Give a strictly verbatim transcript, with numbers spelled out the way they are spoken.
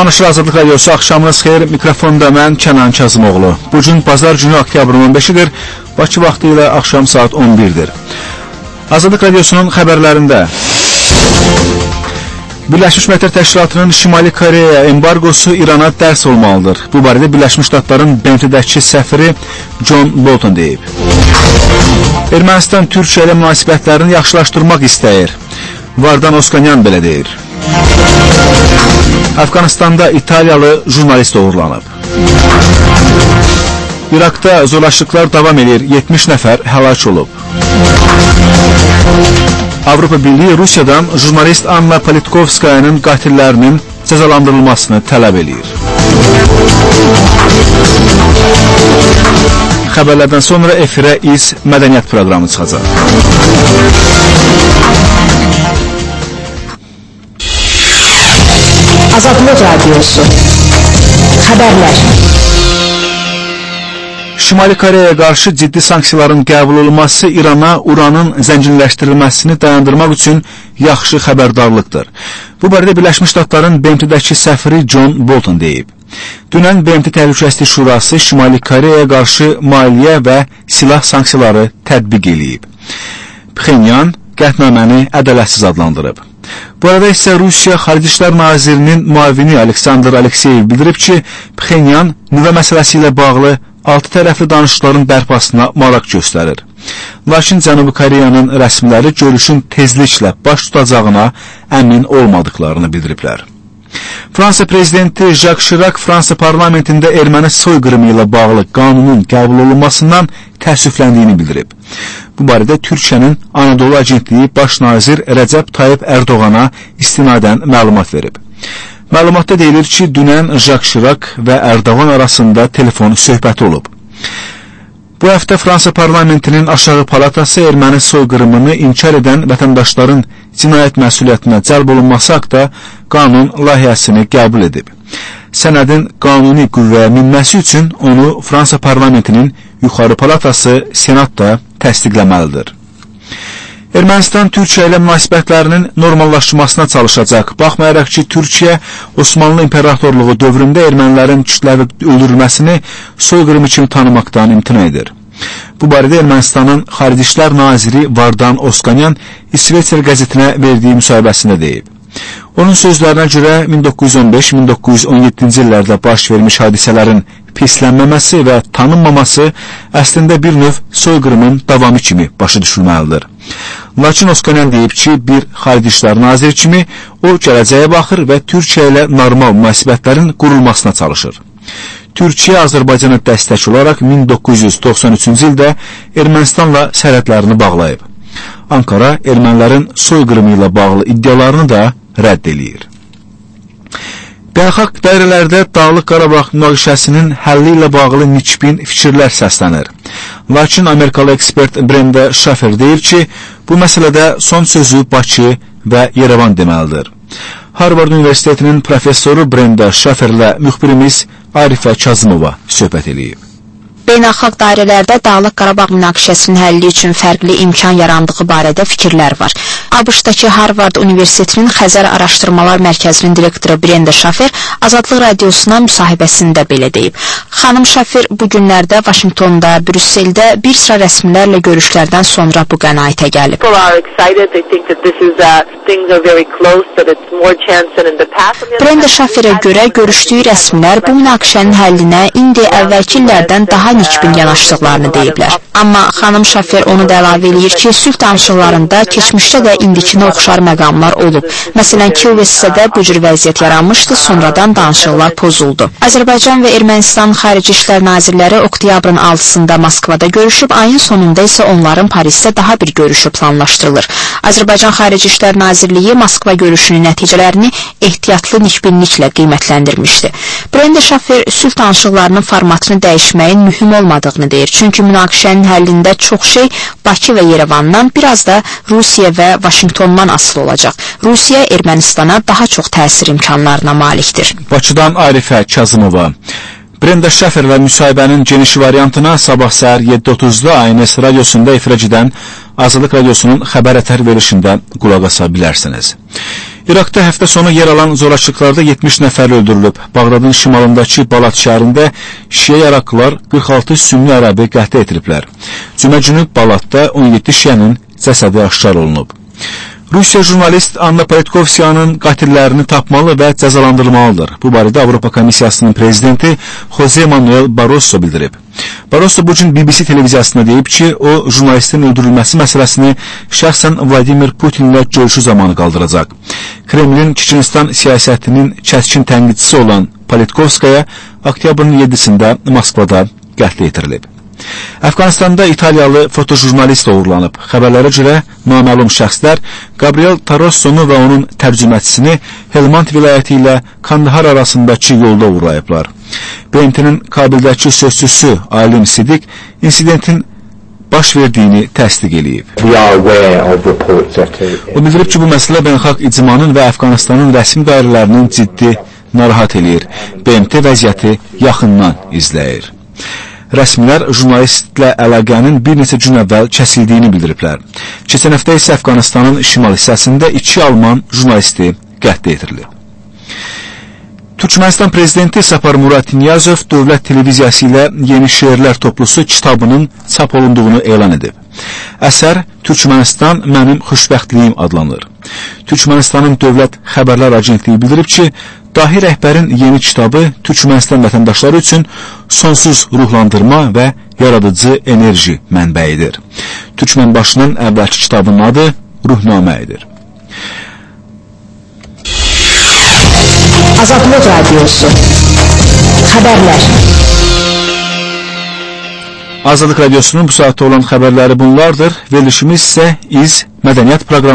Danışır Azadlıq Radiosu, axşamınız xeyir, mikrofonda mən Kənan Kazımoğlu. Bugün bazar günü oktyabrın on beşidir, Bakı vaxtı ilə axşam saat on birdir. Azadlıq Radiosunun xəbərlərində Birləşmiş Millətlər Təşkilatının Şimali Koreya embargosu İrana dərs olmalıdır. Bu barədə Birləşmiş Ştatların B M T-dəki səfiri John Bolton deyib. Ermənistan Türkiyə ilə münasibətlərini yaxşılaşdırmaq istəyir. Vardan Oskanyan belə deyir. Afqanistanda İtaliyalı jurnalist uğurlanıb. İraqda zorlaşıqlar davam edir, yetmiş nəfər həlak olub. Avropa Birliyi Rusiyadan jurnalist Anna Politkovskayanın qatillərinin cəzalandırılmasını tələb edir. Xəbərlərdən sonra efirə İz Mədəniyyət proqramı çıxacaq. Azadlıq Radiosu Xəbərlər. Şimali Koreyaya qarşı ciddi sanksiyaların qəbul olunması İrana uranın zənginləşdirilməsini dayandırmaq üçün yaxşı xəbərdarlıqdır. Bu barədə Birləşmiş Ştatların B M T-dəki səfiri John Bolton deyib. Dünən B M T Təhlükəsizlik Şurası Şimali Koreyaya qarşı maliyyə və silah sanksiyaları tətbiq eləyib. Pxenyan qətnaməni ədalətsiz adlandırıb. Bu arada isə Rusiya Xarici İşlər Nazirinin müavini Aleksandr Alekseyev bildirib ki, Pxenyan nüvə məsələsi ilə bağlı altı tərəfli danışıqların bərpasına maraq göstərir. Lakin Cənubi Koreyanın rəsmiləri görüşün tezliklə baş tutacağına əmin olmadıqlarını bildiriblər. Fransa prezidenti Jacques Chirac Fransa parlamentində erməni soyqırımı ilə bağlı qanunun qəbul olunmasından təəssüfləndiyini bildirib. Bu barədə Türkiyənin Anadolu Agentliyi Baş nazir Rəcəb Tayyip Ərdoğana istinadən məlumat verib. Məlumatda deyilir ki, dünən Jacques Chirac və Ərdoğan arasında telefon söhbəti olub. Bu həftə Fransa parlamentinin aşağı palatası erməni soyqırımını inkar edən vətəndaşların cinayət məsuliyyətinə cəlb olunması haqda qanun layihəsini qəbul edib. Sənədin qanuni qüvvəyə minməsi üçün onu Fransa parlamentinin yuxarı palatası Senatda təsdiqləməlidir. Ermənistan Türkiyə ilə münasibətlərinin normallaşmasına çalışacaq. Baxmayaraq ki, Türkiyə Osmanlı İmperatorluğu dövründə ermənilərin kütləvi öldürülməsini soyqırımı kimi tanımaqdan imtina edir. Bu barədə Ermənistanın Xarici İşlər Naziri Vardan Oskanyan İsveçrə qəzetinə verdiyi müsahibəsində deyib. Onun sözlərinə görə min doqquz yüz on beş min doqquz yüz on yeddinci illərdə baş vermiş hadisələrin pislənməməsi və tanınmaması əslində bir növ soyqırımın davamı kimi başa düşülməlidir. Lakin Oskanyan deyib ki, bir Xarici İşlər Naziri kimi o gələcəyə baxır və Türkiyə ilə normal münasibətlərin qurulmasına çalışır. Türkiyə Azərbaycana dəstək olaraq min doqquz yüz doxsan üçüncü ildə Ermənistanla sərhədlərini bağlayıb. Ankara ermənilərin soyqırımı ilə bağlı iddialarını da rədd eləyir. Beynəlxalq dairələrdə Dağlıq Qarabağ münaqişəsinin həlli ilə bağlı nikbin fikirlər səslənir. Lakin Amerikalı ekspert Brenda Schaffer deyir ki, bu məsələdə son sözü Bakı və Yerevan deməlidir. Harvard Universitetinin professoru Brenda Schafferlə müxbirimiz Arifə Kazımova söhbət eləyib. Beynəlxalq dairələrdə Dağlıq Qarabağ münaqişəsinin həlli üçün fərqli imkan yarandığı barədə fikirlər var. ABŞ-dakı Harvard Universitetinin Xəzər Araşdırmalar Mərkəzinin direktoru Brenda Schaffer Azadlıq Radiosuna müsahibəsində belə deyib. Xanım Schaffer bu günlərdə Vaşinqtonda, Brüsseldə bir sıra rəsmilərlə görüşlərdən sonra bu qənaətə gəlib. Brenda Schafferə görə görüşdüyü rəsmilər bu münaqişənin həllinə indi əvvəlki illərdən daha nikbin yanaşdıqlarını deyiblər. Amma xanım Schaffer onu da əlavə eləyir ki, sülh danışıqlarında keçmişdə də indikinə oxşar məqamlar olub. Məsələn, Kil-Vessədə bu cür vəziyyət yaranmışdı, sonradan danışıqlar pozuldu. Azərbaycan və Ermənistan Xarici İşlər Nazirləri oktyabrın altısında Moskvada görüşüb, ayın sonunda isə onların Parisdə daha bir görüşü planlaşdırılır. Azərbaycan Xarici İşlər Nazirliyi Moskva görüşünün nəticələrini ehtiyatlı nikbinliklə qiymətləndirmişdi. Brenda Schaffer sülh danışıqlarının formatını dəyişməyin mühüm olmadığını deyir. Çünki münaqişənin həllində çox şey Bakı və Yerevandan, biraz da Rusiya və Vaşinqtondan asılı olacaq. Rusiya Ermənistana daha çox təsir imkanlarına malikdir. Bakıdan Arifə Kazımova. Brenda Schafferlə müsahibənin geniş variantına sabah səhər yeddi otuzda A N S radiosunda efirə gedən Azadlıq Radiosunun xəbər ətər verişində qulaq asa bilərsiniz. İraqda həftə sonu yer alan zorakılıqlarda yetmiş nəfər öldürülüb. Bağdadın şimalındakı Balat şəhərində şiə yaraqlılar qırx altı sünni ərəbi qətlə yetiriblər. Cümə günü Balatda on yeddi şiənin cəsədi aşkar olunub. Rusiya jurnalist Anna Politkovskayanın qatillərini tapmalı və cəzalandırılmalıdır. Bu barədə Avropa Komissiyasının prezidenti Jose Manuel Barroso bildirib. Barroso bugün B B C televiziyasına deyib ki, o jurnalistin öldürülməsi məsələsini şəxsən Vladimir Putinlə görüşü zamanı qaldıracaq. Kremlin Çeçenistan siyasətinin kəskin tənqidçisi olan Politkovskaya oktyabrın yeddisində Moskvada qətlə yetirilib. Əfqanistanda İtaliyalı fotojurnalist uğurlanıb. Xəbərlərə görə naməlum şəxslər Gabriel Tarossonu və onun tərcüməçisini Helmand vilayəti ilə Kandahar arasındakı yolda uğurlayıblar. B M T'nin Kabildəki sözçüsü Alim Sidik insidentin baş verdiyini təsdiq eləyib. O bildirib ki, bu məsələ beynəlxalq icmanın və Əfqanistanın rəsmi dairələrinin ciddi narahat eləyir. B M T vəziyyəti yaxından izləyir. Rəsmilər jurnalistlə əlaqənin bir neçə gün əvvəl kəsildiyini bildiriblər. Keçən həftə isə Əfqanistanın şimal hissəsində iki Alman jurnalisti qətlə yetirilib. Türkmenistan prezidenti Sapar Murat Niyazov dövlət televiziyası ilə yeni şeirlər toplusu kitabının çap olunduğunu elan edib. Əsər Türkmenistan mənim xoşbəxtliyim adlanır. Türkmenistanın dövlət xəbərlər agentliyi bildirib ki, dahi rəhbərin yeni kitabı Türkmenistan vətəndaşları üçün sonsuz ruhlandırma və yaradıcı enerji mənbəyidir. Türkmenbaşının əvvəlki kitabının adı Ruhnamə edir. Azadlıq Radiosu Xəbərlər Azadlıq Radiosunun bu saatda olan xəbərləri bunlardır. Verilişimiz isə İz Mədəniyyət proqramı.